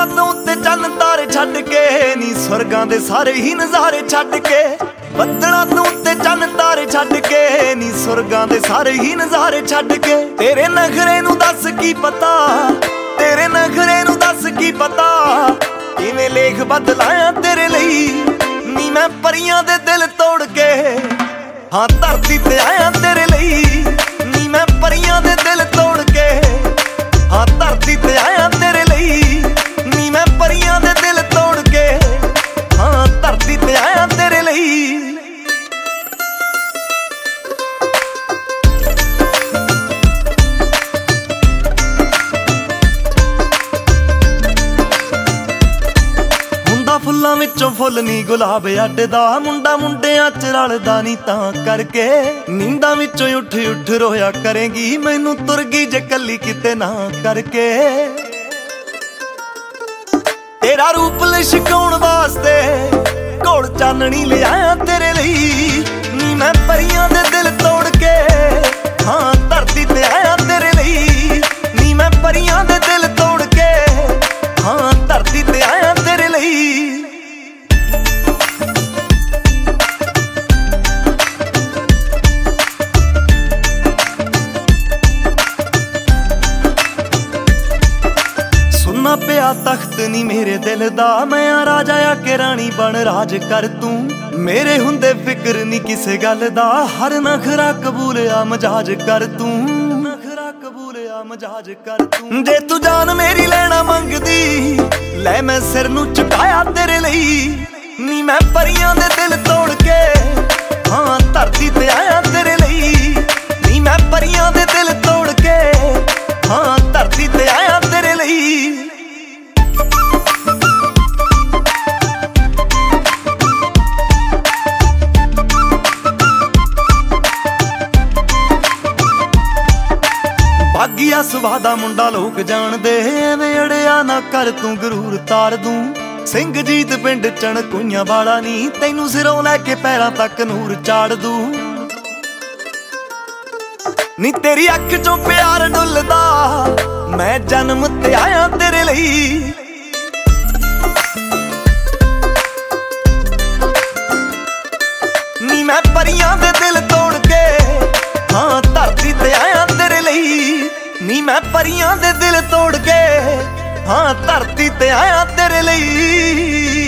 ਬੱਦਲਾਂ ਤੋਂ ਉੱਤੇ ਚੰਨ ਤਾਰੇ ਛੱਡ ਕੇ ਨੀ ਸਵਰਗਾਂ ਦੇ ਸਾਰੇ ਹੀ ਨਜ਼ਾਰੇ ਛੱਡ ਕੇ। ਬੱਦਲਾਂ ਤੋਂ ਉੱਤੇ ਚੰਨ ਤਾਰੇ ਛੱਡ ਕੇ ਨੀ ਸਵਰਗਾਂ ਦੇ ਸਾਰੇ ਹੀ ਨਜ਼ਾਰੇ ਛੱਡ ਕੇ। ਤੇਰੇ ਨਖਰੇ ਨੂੰ ਦੱਸ ਕੀ ਪਤਾ, ਤੇਰੇ ਨਖਰੇ ਨੂੰ ਦੱਸ ਕੀ ਪਤਾ, ਕਿਵੇਂ ਲੇਖ ਬਦਲਾਇਆ ਤੇਰੇ ਲਈ। ਨੀ ਮੈਂ ਪਰੀਆਂ ਦੇ ਦਿਲ ਤੋੜ ਕੇ ਹਾਂ ਧਰਤੀ ਤੇ ਆਇਆ ਤੇਰੇ ਲਈ। ਨੀ ਮੈਂ ਪਰੀਆਂ ਦੇ ਦਿਲ ਤੋੜ ਕੇ ਹਾਂ ਧਰਤੀ ਤੇ ਆਇਆ ਤੇਰੇ ਲਈ। ਨੀ ਮੈਂ ਪਰੀਆਂ ਦੇ ਦਿਲ ਤੋੜ ਕੇ ਹਾਂ ਧਰਤੀ ਤੇ ਆਇਆ ਤੇਰੇ ਲਈ। ਫੁੱਲਾਂ ਵਿੱਚੋਂ ਫੁੱਲ ਨੀ ਗੁਲਾਬ ਅੱਡਦਾ, ਮੁੰਡਾ ਮੁੰਡਿਆਂ ਚ ਰਲਦਾ ਨੀ ਤਾਂ ਕਰਕੇ। ਨੀਂਦਾਂ ਵਿੱਚੋਂ ਉੱਠ ਉੱਠ ਰੋਇਆ ਕਰੇਗੀ, ਮੈਨੂੰ ਤੁਰ ਗਈ ਜੇ ਕੱਲੀ ਕਿਤੇ ਨਾ ਕਰਕੇ। ਤੇਰਾ ਰੂਪ ਲਿਸ਼ਕਾਉਣ ਵਾਸਤੇ ਕੋਲ ਚਾਨਣੀ ਲਿਆਇਆ ਤੇਰੇ ਲਈ। ਨੀ ਮੈਂ ਪਰੀਆਂ ਦੇ ਦਿਲ ਤੋੜ ਕੇ ਹਾਂ ਧਰਤੀ ਤੇ ਆਇਆ ਤੇਰੇ ਲਈ। ਨੀ ਮੈਂ ਪਰੀਆਂ ਦੇ ਦਿਲ ਤੋੜ ਕੇ ਹਾਂ ਧਰਤੀ ਤੇ ਆਇਆ ਤੇਰੇ ਲਈ। ਸੁਣਨਾ ਪਿਆ ਤਖਤ ਨੀ ਮੇਰੇ ਦਿਲ ਦਾ, ਮੈਂ ਆ ਰਾਜਾ ਆ ਕੇ ਰਾਣੀ ਬਣ ਰਾਜ ਕਰ ਤੂੰ। ਮੇਰੇ ਹੁੰਦੇ ਫਿਕਰ ਨੀ ਕਿਸੇ ਗੱਲ ਦਾ, ਹਰ ਨਖਰਾ ਕਬੂਲ ਆ ਮਜਾਜ ਕਰ ਤੂੰ। ਨਖਰਾ ਕਬੂਲ ਆ ਮਜਾਜ ਕਰ ਤੂੰ। ਜੇ ਤੂੰ ਜਾਨ ਮੇਰੀ ਲੈਣਾ ਮੰਗਦੀ, ਲੈ ਮੈਂ ਸਿਰ ਨੂੰ ਝੁਕਾਇਆ ਤੇਰੇ ਲਈ। ਨੀ ਮੈਂ ਪਰੀਆਂ ਦੇ ਦਿਲ ਤੋੜ ਕੇ ਹਾਂ ਧਰਤੀ ਤੇ ਆਇਆ ਤੇਰੇ ਲਈ। ਨੀ ਮੈਂ ਪਰੀਆਂ ਦੇ ਦਿਲ ਤੋੜ ਕੇ ਹਾਂ ਧਰਤੀ ਤੇ ਆਇਆ ਤੇਰੇ ਲਈ। ਬਾਗੀਆ ਸੁਭਾਅ ਦਾ ਮੁੰਡਾ ਲੋਕ ਜਾਣਦੇ, ਐਵੇਂ ਅੜਿਆ ਨਾ ਕਰ ਤੂੰ ਗਰੂਰ ਤਾਰ ਦੂੰ। ਸਿੰਘਜੀਤ ਪਿੰਡ ਚਣਕੂਈਆਂ ਵਾਲਾ ਨੀ, ਤੈਨੂੰ ਸਿਰੋਂ ਲੈ ਕੇ ਪੈਰਾਂ ਤੱਕ ਨੂਰ ਚਾੜ ਦੂੰ। ਨੀ ਤੇਰੀ ਅੱਖ ਚੋਂ ਪਿਆਰ ਡੁੱਲਦਾ, ਮੈਂ ਜਨਮ ਤੇ ਆਇਆ ਤੇਰੇ ਲਈ। ਨੀ ਮੈਂ ਪਰੀਆਂ ਦੇ ਦਿਲ ਤੋੜ ਕੇ ਹਾਂ ਧਰਤੀ ਤੇ ਆਇਆ ਤੇਰੇ ਲਈ। ਨੀ ਮੈਂ ਪਰੀਆਂ ਦੇ ਦਿਲ ਤੋੜ ਕੇ ਹਾਂ ਧਰਤੀ ਤੇ ਆਇਆ ਤੇਰੇ ਲਈ।